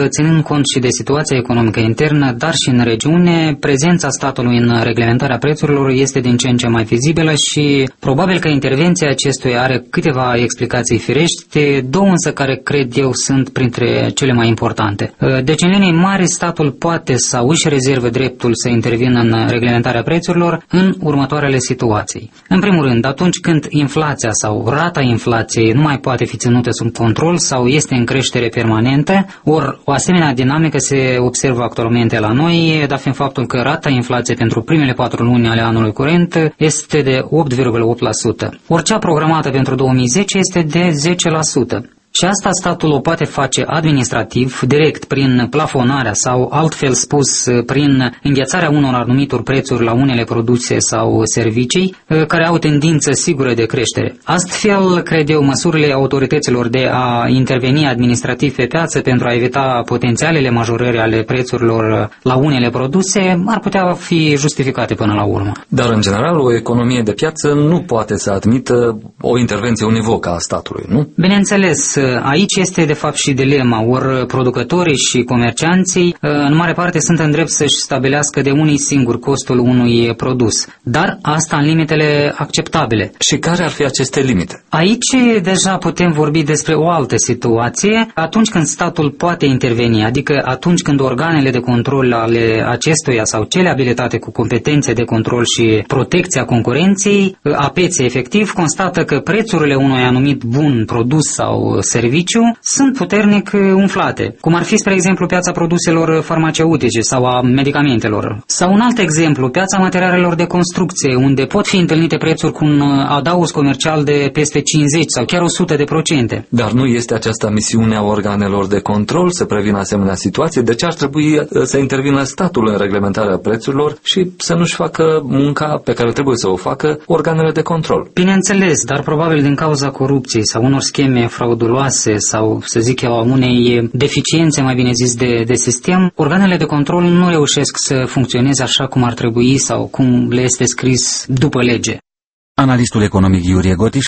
ținând cont și de situația economică internă, dar și în regiune, prezența statului în reglementarea prețurilor este din ce în ce mai vizibilă și probabil că intervenția acestuia are câteva explicații firești, două însă care cred eu sunt printre cele mai importante. Deci, în linii mari, statul poate sau își rezervă dreptul să intervină în reglementarea prețurilor în următoarele situații. În primul rând, atunci când inflația sau rata inflației nu mai poate fi ținută sub control sau este în creștere permanentă, ori o asemenea dinamică se observă actualmente la noi, dat fiind faptul că rata inflației pentru primele 4 luni ale anului curent este de 8,8%. Ori cea programată pentru 2010 este de 10%. Și asta statul o poate face administrativ, direct, prin plafonarea sau, altfel spus, prin înghețarea unor anumitor prețuri la unele produse sau servicii care au tendință sigură de creștere. Astfel, cred eu, măsurile autorităților de a interveni administrativ pe piață pentru a evita potențialele majorări ale prețurilor la unele produse ar putea fi justificate până la urmă. Dar, în general, o economie de piață nu poate să admită o intervenție univocă a statului, nu? Bineînțeles, aici este de fapt și dilema, ori producătorii și comercianții în mare parte sunt în drept să-și stabilească de unii singuri costul unui produs, dar asta în limitele acceptabile. Și care ar fi aceste limite? Aici deja putem vorbi despre o altă situație, atunci când statul poate interveni, adică atunci când organele de control ale acestuia sau cele abilitate cu competențe de control și protecția concurenței, a pieței efectiv, constată că prețurile unui anumit bun, produs sau serviciu sunt puternic umflate, cum ar fi, spre exemplu, piața produselor farmaceutice sau a medicamentelor. Sau un alt exemplu, piața materialelor de construcție, unde pot fi întâlnite prețuri cu un adaos comercial de peste 50 sau chiar 100%. Dar nu este aceasta misiunea organelor de control să prevină asemenea situații? De ce ar trebui să intervină statul în reglementarea prețurilor și să nu-și facă munca pe care trebuie să o facă organele de control? Bineînțeles, dar probabil din cauza corupției sau unor scheme frauduloase sau, să zic eu, a unei deficiențe, mai bine zis, de sistem, organele de control nu reușesc să funcționeze așa cum ar trebui sau cum le este scris după lege. Analistul economic Iurie Gotiș